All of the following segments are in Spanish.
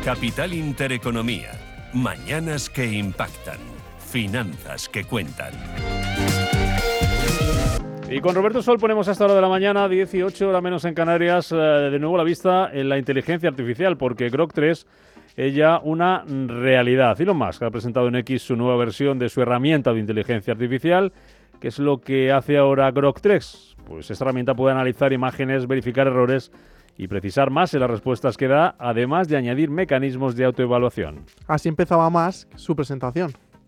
Capital Intereconomía. Mañanas que impactan. Finanzas que cuentan. Y con Roberto Sol ponemos a esta hora de la mañana, 18 horas menos en Canarias, de nuevo la vista en la inteligencia artificial, porque Grok 3 es ya una realidad. Elon Musk ha presentado en X su nueva versión de su herramienta de inteligencia artificial. ¿Qué es lo que hace ahora Grok 3? Pues esta herramienta puede analizar imágenes, verificar errores y precisar más en las respuestas que da, además de añadir mecanismos de autoevaluación. Así empezaba Musk su presentación.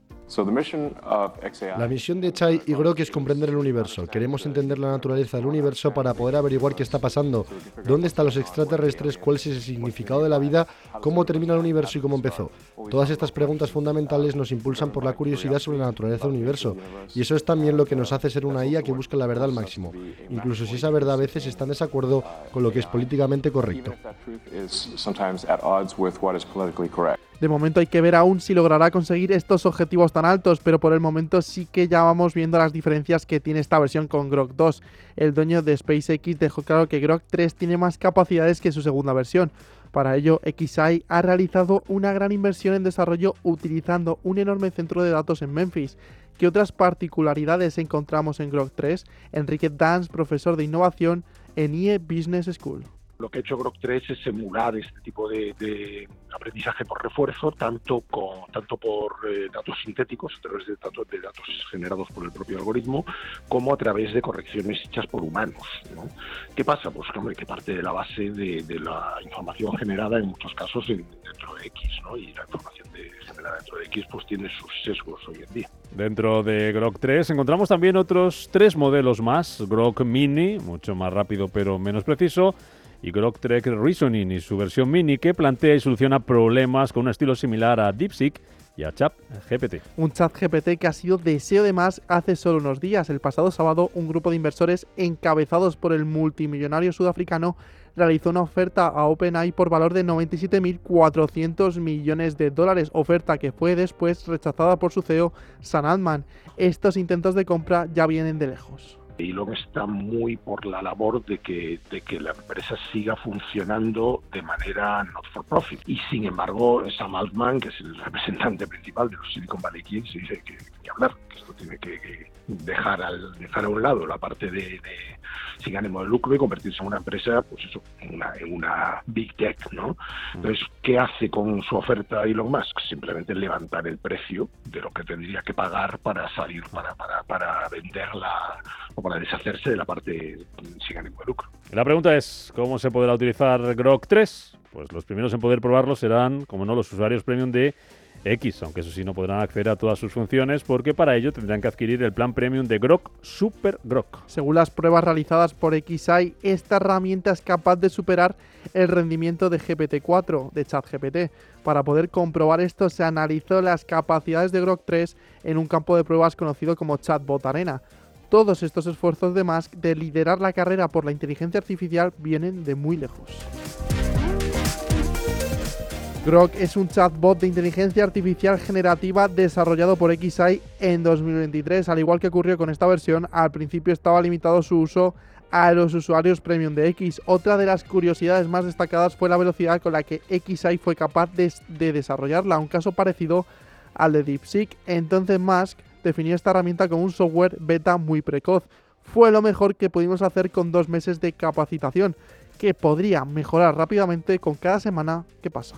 La misión de Chai y Grok es comprender el universo. Queremos entender la naturaleza del universo para poder averiguar qué está pasando, dónde están los extraterrestres, cuál es el significado de la vida, cómo termina el universo y cómo empezó. Todas estas preguntas fundamentales nos impulsan por la curiosidad sobre la naturaleza del universo. Y eso es también lo que nos hace ser una IA que busca la verdad al máximo, incluso si esa verdad a veces está en desacuerdo con lo que es políticamente correcto. De momento hay que ver aún si logrará conseguir estos objetivos tan altos, pero por el momento sí que ya vamos viendo las diferencias que tiene esta versión con Grok 2. El dueño de SpaceX dejó claro que Grok 3 tiene más capacidades que su segunda versión. Para ello, XAI ha realizado una gran inversión en desarrollo utilizando un enorme centro de datos en Memphis. ¿Qué otras particularidades encontramos en Grok 3? Enrique Dans, profesor de innovación en IE Business School. Lo que ha hecho Grok 3 es emular este tipo de aprendizaje por refuerzo, tanto por datos sintéticos, a través de datos generados por el propio algoritmo, como a través de correcciones hechas por humanos, ¿no? ¿Qué pasa? Pues hombre, que parte de la base de la información generada en muchos casos dentro de X, ¿no? Y la información generada dentro de X pues tiene sus sesgos hoy en día. Dentro de Grok 3 encontramos también otros 3 modelos más. Grok Mini, mucho más rápido pero menos preciso, y Grok 3 Reasoning y su versión mini, que plantea y soluciona problemas con un estilo similar a DeepSeek y a ChatGPT. Un ChatGPT que ha sido deseo de más hace solo unos días. El pasado sábado, un grupo de inversores encabezados por el multimillonario sudafricano realizó una oferta a OpenAI por valor de 97.400 millones de dólares, oferta que fue después rechazada por su CEO, Sam Altman. Estos intentos de compra ya vienen de lejos. Elon está muy por la labor de que la empresa siga funcionando de manera not for profit. Y sin embargo, Sam Altman, que es el representante principal de los Silicon Valley Kings, dice que hablar, que esto tiene que dejar a un lado la parte de sin ánimo de lucro y convertirse en una empresa, pues eso, en una big tech, ¿no? Entonces, ¿qué hace con su oferta Elon Musk? Simplemente levantar el precio de lo que tendría que pagar para salir, para venderla o para deshacerse de la parte sin ánimo de lucro. La pregunta es, ¿cómo se podrá utilizar Grok 3? Pues los primeros en poder probarlo serán, como no, los usuarios premium de X, aunque eso sí no podrán acceder a todas sus funciones porque para ello tendrán que adquirir el plan premium de Grok Super Grok. Según las pruebas realizadas por XAI, esta herramienta es capaz de superar el rendimiento de GPT-4, de ChatGPT. Para poder comprobar esto, se analizó las capacidades de Grok 3 en un campo de pruebas conocido como Chatbot Arena. Todos estos esfuerzos de Musk de liderar la carrera por la inteligencia artificial vienen de muy lejos. Grok es un chatbot de inteligencia artificial generativa desarrollado por XAI en 2023. Al igual que ocurrió con esta versión, al principio estaba limitado su uso a los usuarios premium de X. Otra de las curiosidades más destacadas fue la velocidad con la que XAI fue capaz de desarrollarla, un caso parecido al de DeepSeek. Entonces Musk definió esta herramienta como un software beta muy precoz. Fue lo mejor que pudimos hacer con 2 meses de capacitación, que podría mejorar rápidamente con cada semana que pasa.